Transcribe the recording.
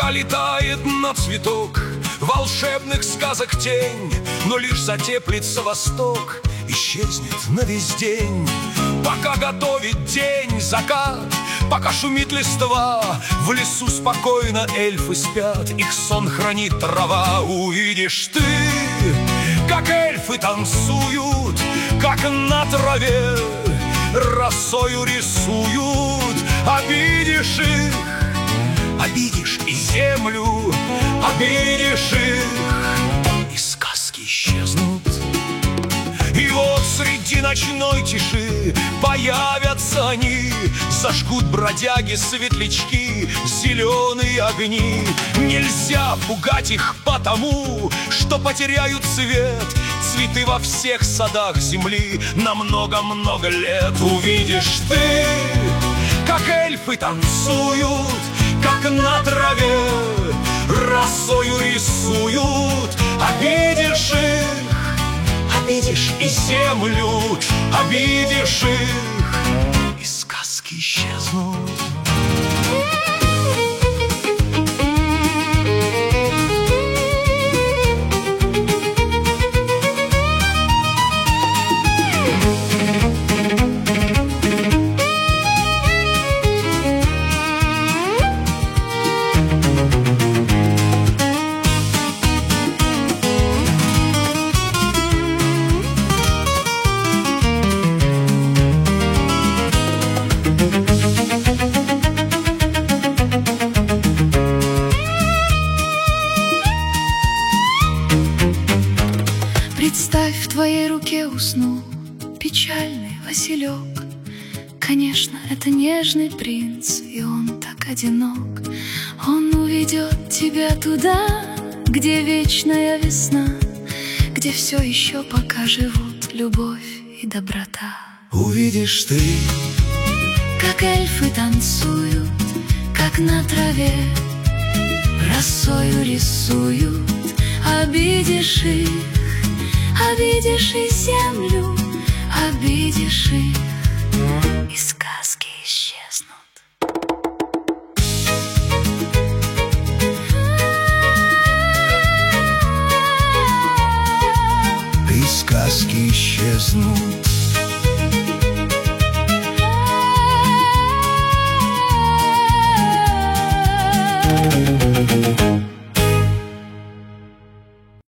Пролетает на цветок волшебных сказок тень, но лишь затеплится восток, исчезнет на весь день. Пока готовит день закат, пока шумит листва, в лесу спокойно эльфы спят, их сон хранит трава. Увидишь ты, как эльфы танцуют, как на траве росою рисуют. Обидишь их, обидишь и землю, обидишь их, и сказки исчезнут. И вот среди ночной тиши появятся они, зажгут бродяги светлячки, зеленые огни. Нельзя пугать их потому, что потеряют цвет. Цветы во всех садах земли на много-много лет. Увидишь ты, как эльфы танцуют, как на траве росою рисуют. Обидишь их, обидишь и землю, обидишь их, и сказки исчезнут. Представь, в твоей руке уснул печальный василек. Конечно, это нежный принц, и он так одинок. Он уведет тебя туда, где вечная весна, где все еще пока живут любовь и доброта. Увидишь ты, как эльфы танцуют, как на траве росою рисуют. Обидишь их, обидишь и землю, обидишь их, и сказки исчезнут. И сказки исчезнут.